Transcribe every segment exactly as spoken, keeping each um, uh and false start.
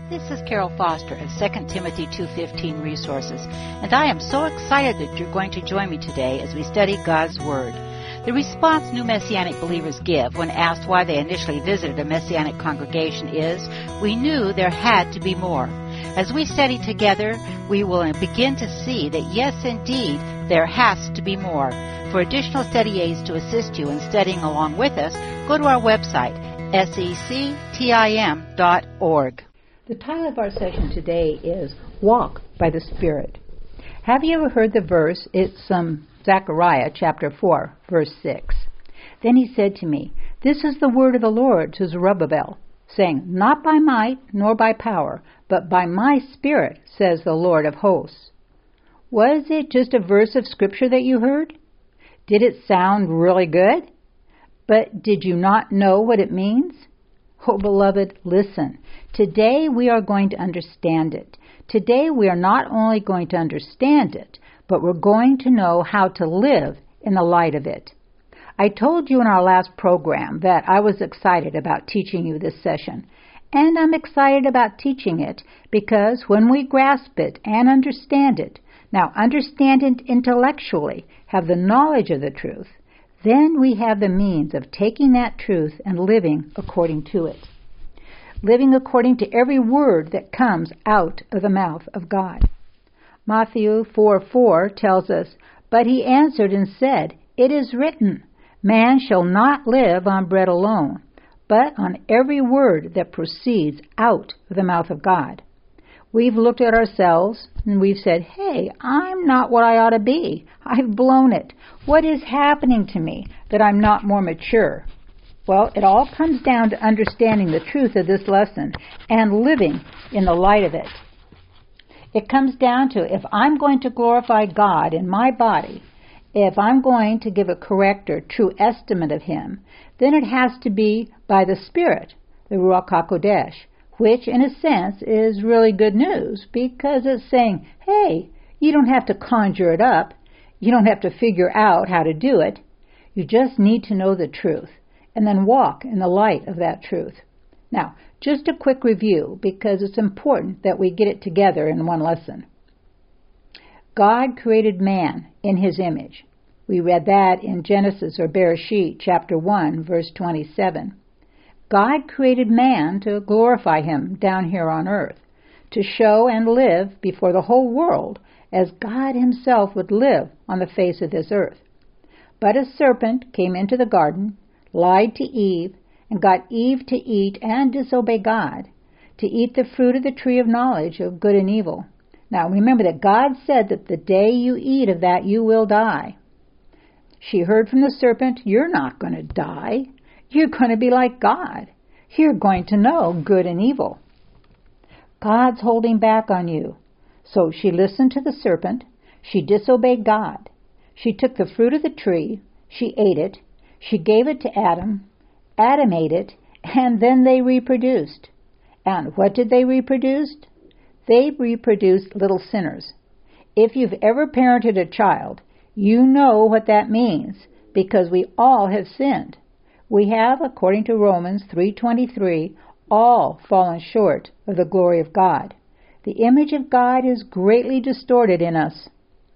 This is Carol Foster of Second Timothy two fifteen Resources, and I am so excited that you're going to join me today as we study God's Word. The response new Messianic believers give when asked why they initially visited a Messianic congregation is, we knew there had to be more. As we study together, we will begin to see that yes, indeed, there has to be more. For additional study aids to assist you in studying along with us, go to our website, S E C T I M dot org. The title of our session today is Walk by the Spirit. Have you ever heard the verse? It's um, Zechariah chapter four, verse six. Then he said to me, This is the word of the Lord to Zerubbabel, saying, Not by might nor by power, but by my Spirit, says the Lord of hosts. Was it just a verse of Scripture that you heard? Did it sound really good? But did you not know what it means? Oh, beloved, listen. Today we are going to understand it. Today we are not only going to understand it, but we're going to know how to live in the light of it. I told you in our last program that I was excited about teaching you this session. And I'm excited about teaching it because when we grasp it and understand it, now understand it intellectually, have the knowledge of the truth, then we have the means of taking that truth and living according to it. Living according to every word that comes out of the mouth of God. Matthew four four tells us, But he answered and said, It is written, Man shall not live on bread alone, but on every word that proceeds out of the mouth of God. We've looked at ourselves and we've said, hey, I'm not what I ought to be. I've blown it. What is happening to me that I'm not more mature? Well, it all comes down to understanding the truth of this lesson and living in the light of it. It comes down to if I'm going to glorify God in my body, if I'm going to give a correct or true estimate of Him, then it has to be by the Spirit, the Ruach HaKodesh, which in a sense is really good news because it's saying, hey, you don't have to conjure it up. You don't have to figure out how to do it. You just need to know the truth and then walk in the light of that truth. Now, just a quick review because it's important that we get it together in one lesson. God created man in His image. We read that in Genesis or Bereshit chapter one, verse twenty-seven. God created man to glorify Him down here on earth, to show and live before the whole world as God Himself would live on the face of this earth. But a serpent came into the garden, lied to Eve, and got Eve to eat and disobey God, to eat the fruit of the tree of knowledge of good and evil. Now remember that God said that the day you eat of that you will die. She heard from the serpent, you're not going to die. You're going to be like God. You're going to know good and evil. God's holding back on you. So she listened to the serpent. She disobeyed God. She took the fruit of the tree. She ate it. She gave it to Adam. Adam ate it. And then they reproduced. And what did they reproduce? They reproduced little sinners. If you've ever parented a child, you know what that means because we all have sinned. We have, according to Romans three twenty-three, all fallen short of the glory of God. The image of God is greatly distorted in us,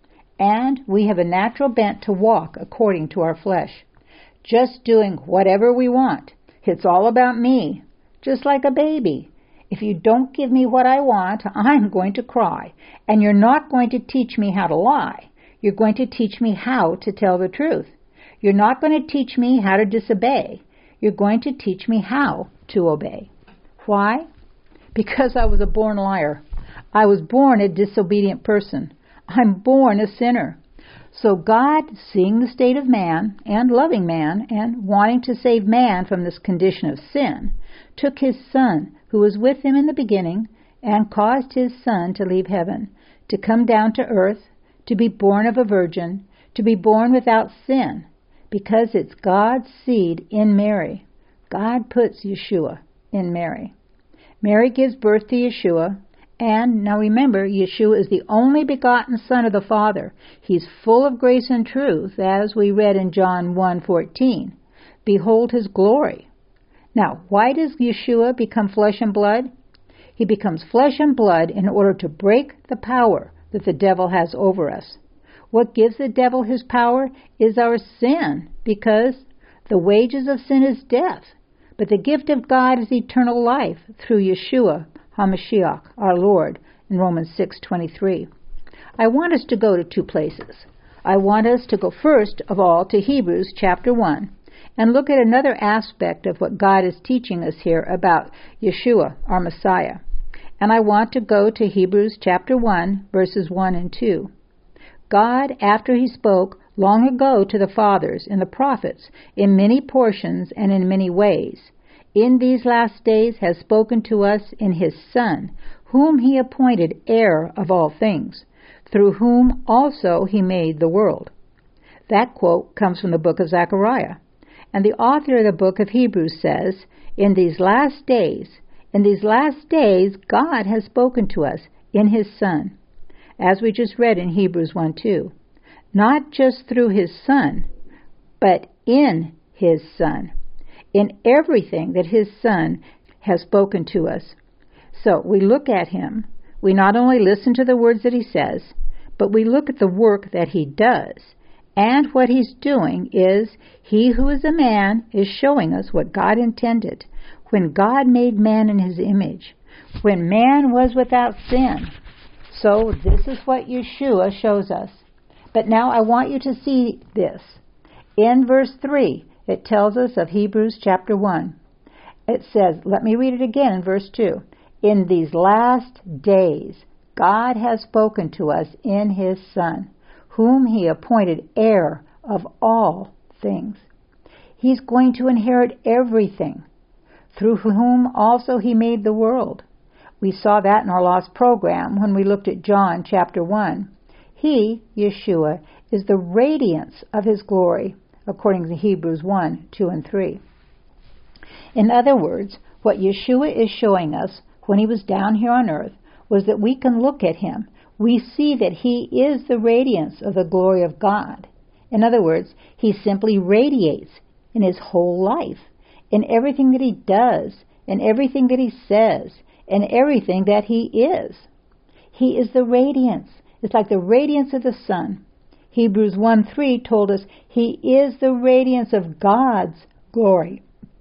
and we have a natural bent to walk according to our flesh, just doing whatever we want. It's all about me, just like a baby. If you don't give me what I want, I'm going to cry, and you're not going to teach me how to lie. You're going to teach me how to tell the truth. You're not going to teach me how to disobey. You're going to teach me how to obey. Why? Because I was a born liar. I was born a disobedient person. I'm born a sinner. So God, seeing the state of man and loving man and wanting to save man from this condition of sin, took His Son, who was with Him in the beginning, and caused His Son to leave heaven, to come down to earth, to be born of a virgin, to be born without sin, because it's God's seed in Mary. God puts Yeshua in Mary. Mary gives birth to Yeshua, and now remember, Yeshua is the only begotten Son of the Father. He's full of grace and truth, as we read in John one fourteen. Behold His glory. Now, why does Yeshua become flesh and blood? He becomes flesh and blood in order to break the power that the devil has over us. What gives the devil his power is our sin, because the wages of sin is death, but the gift of God is eternal life through Yeshua HaMashiach, our Lord, in Romans six twenty-three. I want us to go to two places. I want us to go first of all to Hebrews chapter one and look at another aspect of what God is teaching us here about Yeshua, our Messiah. And I want to go to Hebrews chapter one, verses one and two. God, after he spoke long ago to the fathers and the prophets in many portions and in many ways, in these last days has spoken to us in his Son, whom he appointed heir of all things, through whom also he made the world. That quote comes from the book of Zechariah. And the author of the book of Hebrews says, in these last days, in these last days, God has spoken to us in his Son, as we just read in Hebrews one two. Not just through his Son, but in his Son, in everything that his Son has spoken to us. So we look at him, we not only listen to the words that he says, but we look at the work that he does. And what he's doing is, he who is a man is showing us what God intended when God made man in his image, when man was without sin. So this is what Yeshua shows us. But now I want you to see this. In verse three, it tells us of Hebrews chapter one. It says, let me read it again in verse two. In these last days, God has spoken to us in his Son, whom he appointed heir of all things. He's going to inherit everything, through whom also he made the world. We saw that in our last program when we looked at John chapter one. He, Yeshua, is the radiance of his glory, according to Hebrews one, two, and three. In other words, what Yeshua is showing us when he was down here on earth was that we can look at him. We see that he is the radiance of the glory of God. In other words, he simply radiates in his whole life, in everything that he does, in everything that he says, in everything that he is. He is the radiance. It's like the radiance of the sun. Hebrews one three told us he is the radiance of God's glory.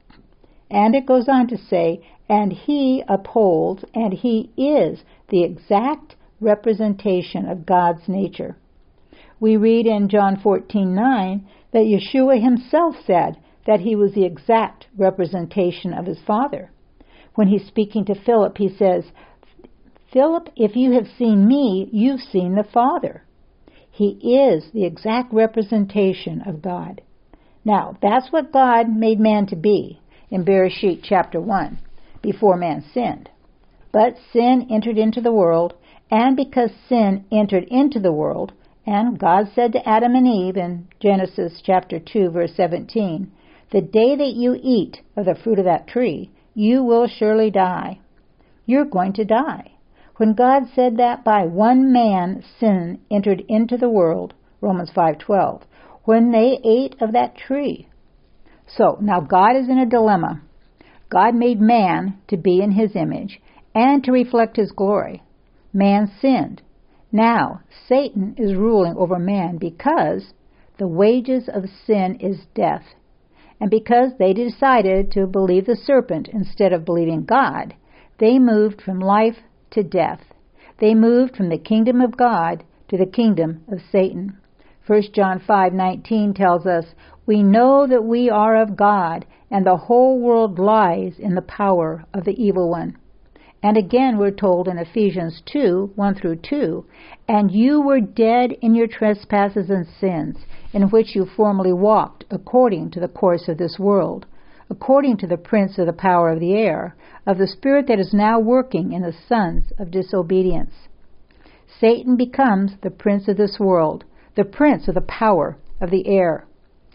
And it goes on to say, and he upholds, and he is the exact representation of God's nature. We read in John fourteen nine that Yeshua himself said that he was the exact representation of his Father. When he's speaking to Philip, he says, Philip, if you have seen me, you've seen the Father. He is the exact representation of God. Now, that's what God made man to be in Bereshit chapter one, before man sinned. But sin entered into the world, and because sin entered into the world, and God said to Adam and Eve in Genesis chapter two, verse seventeen, the day that you eat of the fruit of that tree, you will surely die. You're going to die. When God said that by one man sin entered into the world, Romans five twelve, when they ate of that tree. So, now God is in a dilemma. God made man to be in his image and to reflect his glory. Man sinned. Now, Satan is ruling over man because the wages of sin is death. And because they decided to believe the serpent instead of believing God, they moved from life to death. They moved from the kingdom of God to the kingdom of Satan. First John five nineteen tells us, we know that we are of God, and the whole world lies in the power of the evil one. And again we're told in Ephesians two, one through two, and you were dead in your trespasses and sins, in which you formerly walked according to the course of this world, according to the prince of the power of the air, of the spirit that is now working in the sons of disobedience. Satan becomes the prince of this world, the prince of the power of the air.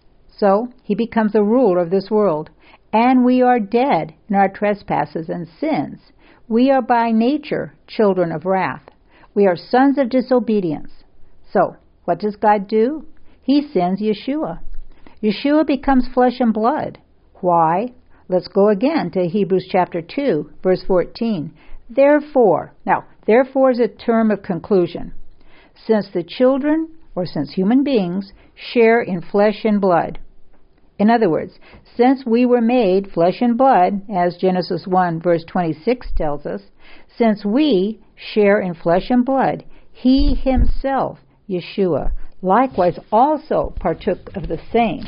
So he becomes the ruler of this world, and we are dead in our trespasses and sins. We are by nature children of wrath. We are sons of disobedience. So, what does God do? He sends Yeshua. Yeshua becomes flesh and blood. Why? Let's go again to Hebrews chapter two, verse fourteen. Therefore, now, therefore is a term of conclusion. Since the children, or since human beings, share in flesh and blood. In other words, since we were made flesh and blood, as Genesis one verse twenty-six tells us, since we share in flesh and blood, he himself, Yeshua, likewise also partook of the same.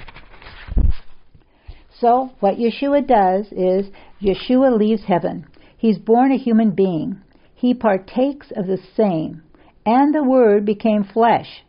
So, what Yeshua does is, Yeshua leaves heaven. He's born a human being. He partakes of the same. And the Word became flesh,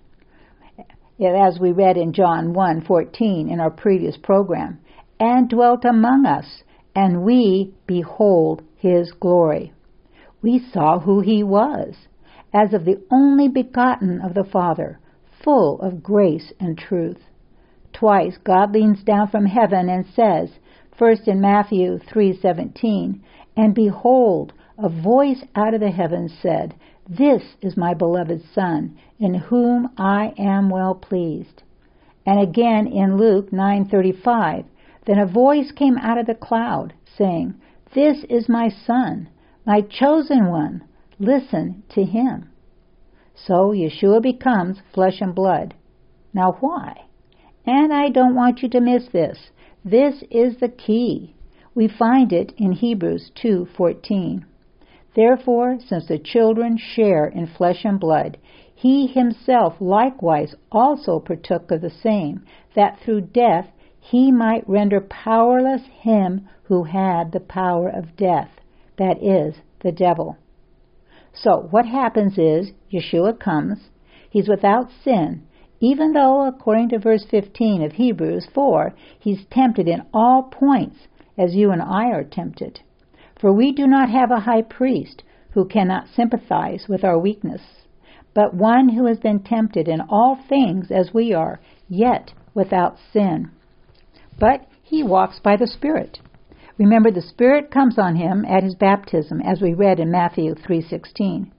as we read in John one fourteen in our previous program, and dwelt among us, and we behold his glory. We saw who he was, as of the only begotten of the Father, full of grace and truth. Twice God leans down from heaven and says, first in Matthew three seventeen, and behold, a voice out of the heavens said, this is my beloved Son, in whom I am well pleased. And again in Luke nine thirty-five, then a voice came out of the cloud, saying, this is my Son, my chosen one, listen to him. So Yeshua becomes flesh and blood. Now why? And I don't want you to miss this. This is the key. We find it in Hebrews two fourteen. Therefore, since the children share in flesh and blood, he himself likewise also partook of the same, that through death he might render powerless him who had the power of death, that is, the devil. So what happens is, Yeshua comes, he's without sin, even though, according to verse fifteen of Hebrews four, he's tempted in all points, as you and I are tempted. For we do not have a high priest who cannot sympathize with our weakness, but one who has been tempted in all things as we are, yet without sin. But he walks by the Spirit. Remember, the Spirit comes on him at his baptism, as we read in Matthew three sixteen.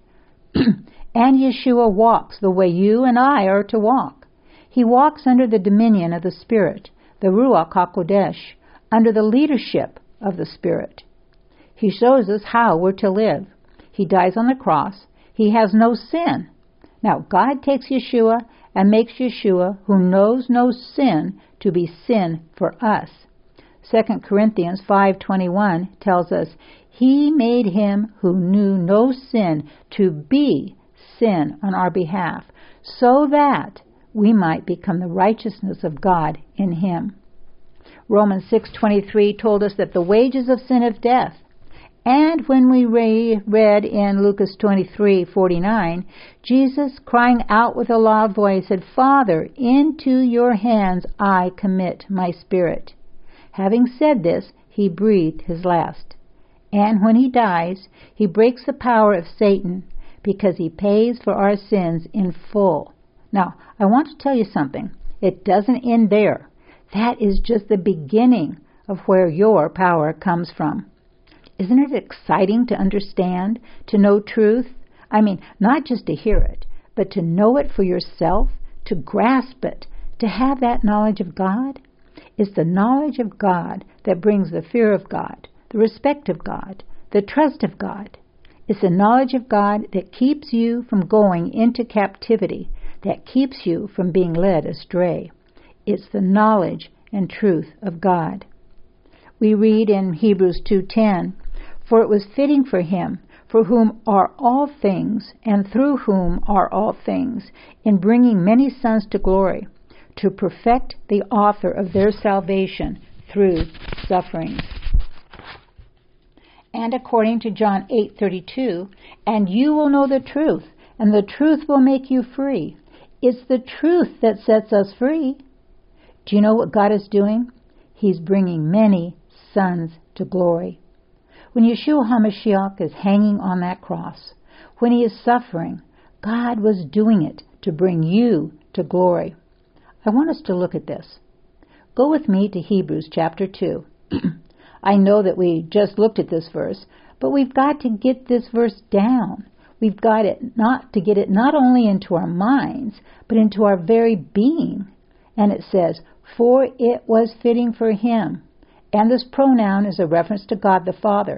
And Yeshua walks the way you and I are to walk. He walks under the dominion of the Spirit, the Ruach HaKodesh, under the leadership of the Spirit. He shows us how we're to live. He dies on the cross. He has no sin. Now, God takes Yeshua and makes Yeshua, who knows no sin, to be sin for us. Second Corinthians five twenty-one tells us, he made him who knew no sin to be sin on our behalf, so that we might become the righteousness of God in him. Romans six twenty-three told us that the wages of sin is death. And when we re- read in Lucas twenty-three forty-nine, Jesus, crying out with a loud voice, said, Father, into your hands I commit my spirit. Having said this, he breathed his last. And when he dies, he breaks the power of Satan, because he pays for our sins in full. Now, I want to tell you something. It doesn't end there. That is just the beginning of where your power comes from. Isn't it exciting to understand, to know truth? I mean, not just to hear it, but to know it for yourself, to grasp it, to have that knowledge of God? It's the knowledge of God that brings the fear of God, the respect of God, the trust of God. It's the knowledge of God that keeps you from going into captivity, that keeps you from being led astray. It's the knowledge and truth of God. We read in Hebrews two ten, for it was fitting for him, for whom are all things, and through whom are all things, in bringing many sons to glory, to perfect the author of their salvation through sufferings. And according to John eight thirty-two, and you will know the truth, and the truth will make you free. It's the truth that sets us free. Do you know what God is doing? He's bringing many sons to glory. When Yeshua HaMashiach is hanging on that cross, when he is suffering, God was doing it to bring you to glory. I want us to look at this. Go with me to Hebrews chapter two. I know that we just looked at this verse, but we've got to get this verse down. We've got it not to get it not only into our minds, but into our very being. And it says, for it was fitting for him. And this pronoun is a reference to God the Father.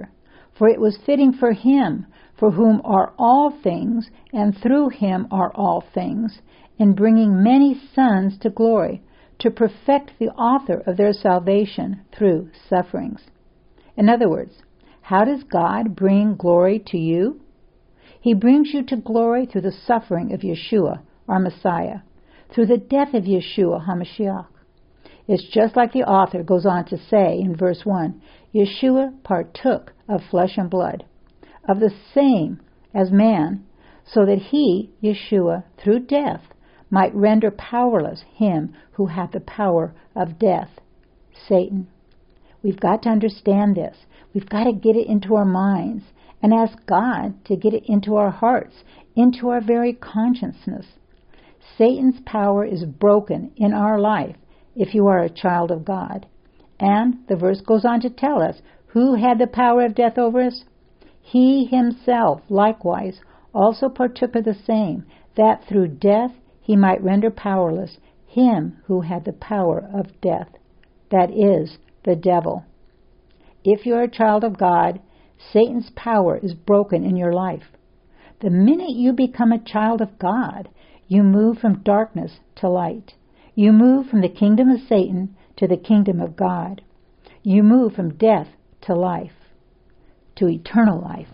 For it was fitting for him, for whom are all things, and through him are all things, in bringing many sons to glory, to perfect the author of their salvation through sufferings. In other words, how does God bring glory to you? He brings you to glory through the suffering of Yeshua, our Messiah, through the death of Yeshua HaMashiach. It's just like the author goes on to say in verse one, Yeshua partook of flesh and blood, of the same as man, so that he, Yeshua, through death, might render powerless him who had the power of death, Satan. We've got to understand this. We've got to get it into our minds and ask God to get it into our hearts, into our very consciousness. Satan's power is broken in our life if you are a child of God. And the verse goes on to tell us, who had the power of death over us? He himself likewise also partook of the same, that through death he might render powerless him who had the power of death, that is, the devil. If you're a child of God, Satan's power is broken in your life. The minute you become a child of God, you move from darkness to light. You move from the kingdom of Satan to the kingdom of God. You move from death to life, to eternal life.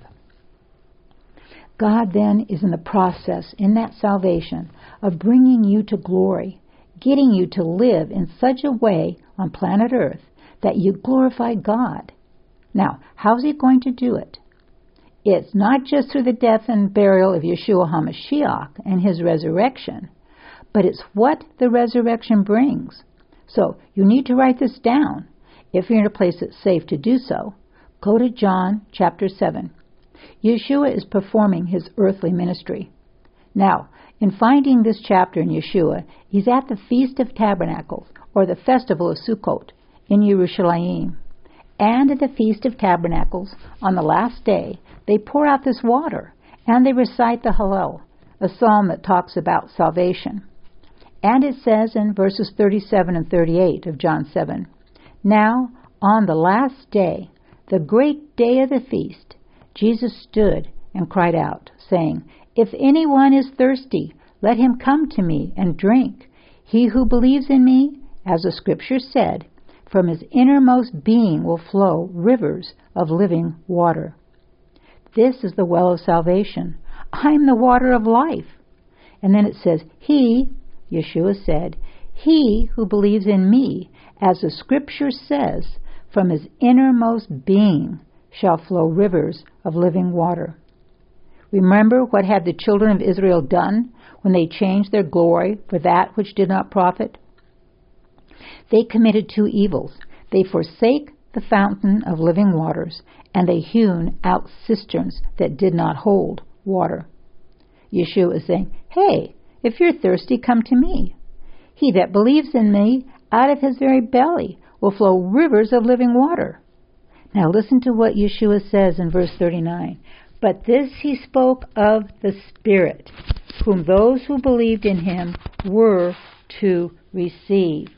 God then is in the process, in that salvation, of bringing you to glory, getting you to live in such a way on planet Earth that you glorify God. Now, how's he going to do it? It's not just through the death and burial of Yeshua HaMashiach and his resurrection, but it's what the resurrection brings. So you need to write this down. If you're in a place that's safe to do so, go to John chapter seven. Yeshua is performing his earthly ministry. Now, in finding this chapter in Yeshua, he's at the Feast of Tabernacles, or the Festival of Sukkot, in Yerushalayim. And at the Feast of Tabernacles, on the last day, they pour out this water, and they recite the Hallel, a psalm that talks about salvation. And it says in verses thirty-seven and thirty-eight of John seven, Now, on the last day, the great day of the feast, Jesus stood and cried out, saying, If anyone is thirsty, let him come to me and drink. He who believes in me, as the Scripture said, from his innermost being will flow rivers of living water. This is the well of salvation. I am the water of life. And then it says, He, Yeshua said, He who believes in me, as the Scripture says, from his innermost being shall flow rivers of living water. Remember what had the children of Israel done when they changed their glory for that which did not profit? They committed two evils. They forsake the fountain of living waters, and they hewn out cisterns that did not hold water. Yeshua is saying, Hey, if you're thirsty, come to me. He that believes in me, out of his very belly will flow rivers of living water. Now listen to what Yeshua says in verse thirty-nine. But this he spoke of the Spirit, whom those who believed in him were to receive.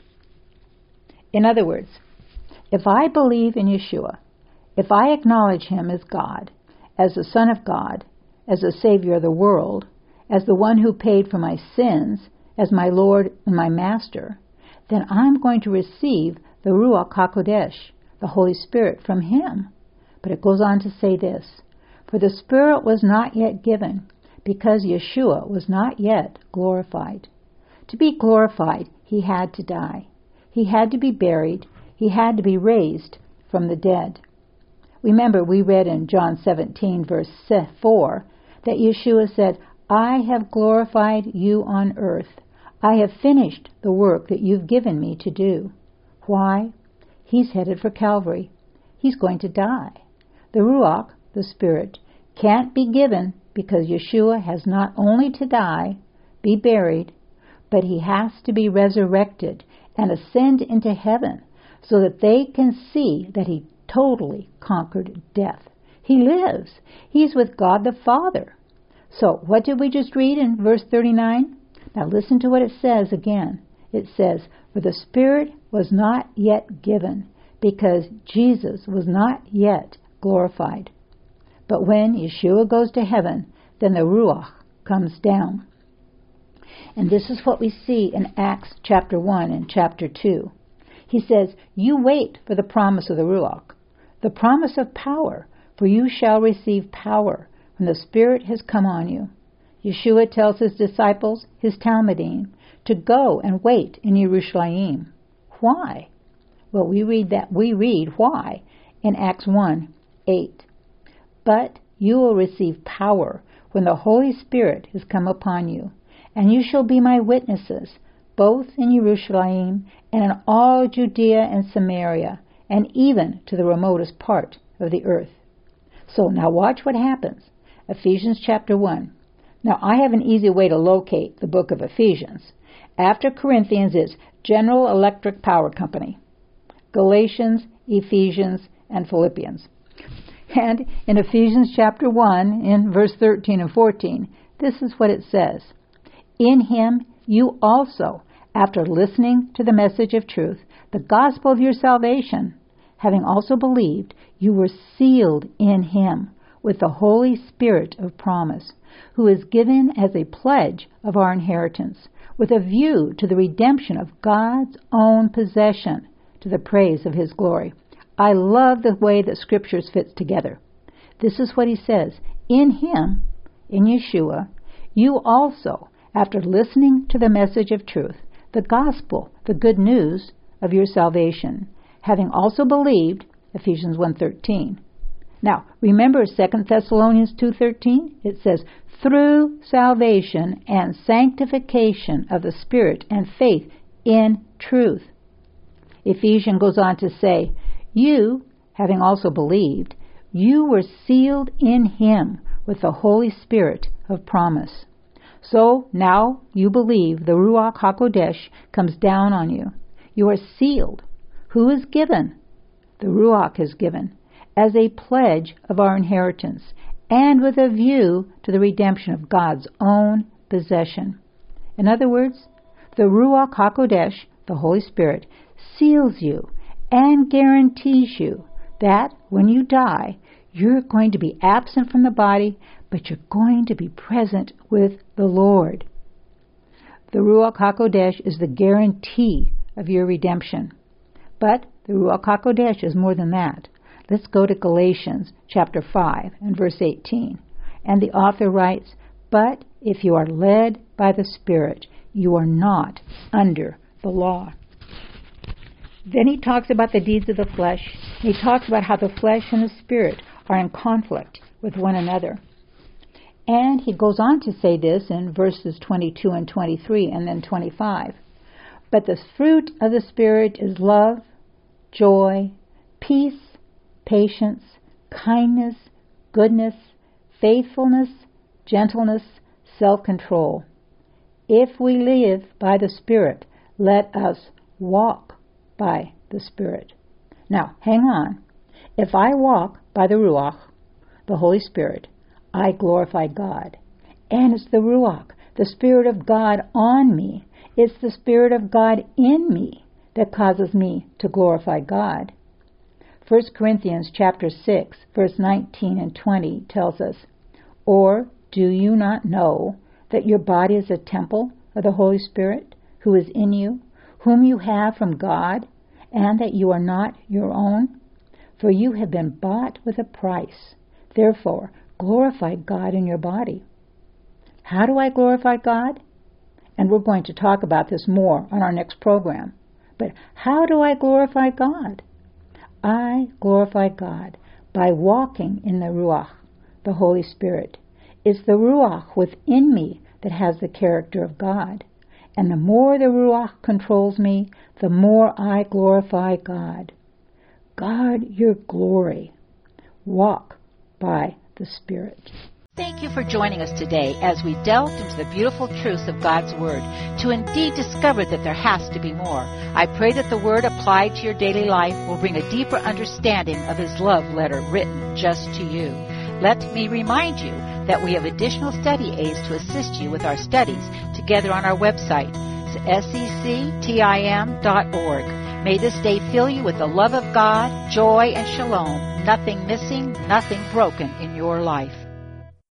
In other words, if I believe in Yeshua, if I acknowledge him as God, as the Son of God, as the Savior of the world, as the one who paid for my sins, as my Lord and my Master, then I'm going to receive the Ruach HaKodesh, the Holy Spirit, from him. But it goes on to say this, For the Spirit was not yet given, because Yeshua was not yet glorified. To be glorified, he had to die. He had to be buried. He had to be raised from the dead. Remember, we read in John seventeen, verse four, that Yeshua said, I have glorified you on earth. I have finished the work that you've given me to do. Why? He's headed for Calvary. He's going to die. The Ruach, the Spirit, can't be given because Yeshua has not only to die, be buried, but he has to be resurrected and ascend into heaven so that they can see that he totally conquered death. He lives. He's with God the Father. So what did we just read in verse thirty-nine? Now listen to what it says again. It says, For the Spirit was not yet given, because Jesus was not yet glorified. But when Yeshua goes to heaven, then the Ruach comes down. And this is what we see in Acts chapter one and chapter two. He says, you wait for the promise of the Ruach, the promise of power, for you shall receive power when the Spirit has come on you. Yeshua tells his disciples, his Talmudim, to go and wait in Yerushalayim. Why? Well, we read that we read why in Acts one eight. But you will receive power when the Holy Spirit has come upon you, and you shall be my witnesses, both in Yerushalayim and in all Judea and Samaria, and even to the remotest part of the earth. So now watch what happens. Ephesians chapter one. Now I have an easy way to locate the book of Ephesians. After Corinthians is General Electric Power Company, Galatians, Ephesians, and Philippians. And in Ephesians chapter one, in verse thirteen and fourteen, this is what it says. In him you also, after listening to the message of truth, the gospel of your salvation, having also believed, you were sealed in him with the Holy Spirit of promise, who is given as a pledge of our inheritance, with a view to the redemption of God's own possession, to the praise of his glory. I love the way that Scriptures fits together. This is what he says. In him, in Yeshua, you also, after listening to the message of truth, the gospel, the good news of your salvation, having also believed, Ephesians one thirteen. Now, remember Second Thessalonians two thirteen? It says, through salvation and sanctification of the Spirit and faith in truth. Ephesians goes on to say, you, having also believed, you were sealed in him with the Holy Spirit of promise. So now you believe the Ruach HaKodesh comes down on you. You are sealed. Who is given? The Ruach is given as a pledge of our inheritance and with a view to the redemption of God's own possession. In other words, the Ruach HaKodesh, the Holy Spirit, seals you and guarantees you that when you die, you're going to be absent from the body, but you're going to be present with the Lord. The Ruach HaKodesh is the guarantee of your redemption. But the Ruach HaKodesh is more than that. Let's go to Galatians chapter five and verse eighteen. And the author writes, but if you are led by the Spirit, you are not under the law. Then he talks about the deeds of the flesh. He talks about how the flesh and the Spirit are in conflict with one another. And he goes on to say this in verses twenty-two and twenty-three and then twenty-five. But the fruit of the Spirit is love, joy, peace, patience, kindness, goodness, faithfulness, gentleness, self-control. If we live by the Spirit, let us walk by the Spirit. Now, hang on. If I walk by the Ruach, the Holy Spirit, I glorify God. And it's the Ruach, the Spirit of God on me. It's the Spirit of God in me that causes me to glorify God. First Corinthians chapter six, verse nineteen and twenty tells us, or do you not know that your body is a temple of the Holy Spirit who is in you, whom you have from God, and that you are not your own? For you have been bought with a price. Therefore, glorify God in your body. How do I glorify God? And we're going to talk about this more on our next program. But how do I glorify God? I glorify God by walking in the Ruach, the Holy Spirit. It's the Ruach within me that has the character of God. And the more the Ruach controls me, the more I glorify God. Guard your glory. Walk by the Spirit. Thank you for joining us today as we delved into the beautiful truths of God's Word to indeed discover that there has to be more. I pray that the Word applied to your daily life will bring a deeper understanding of His love letter written just to you. Let me remind you that we have additional study aids to assist you with our studies together on our website, S E C T I M dot org. May this day fill you with the love of God, joy, and shalom, nothing missing, nothing broken in your life.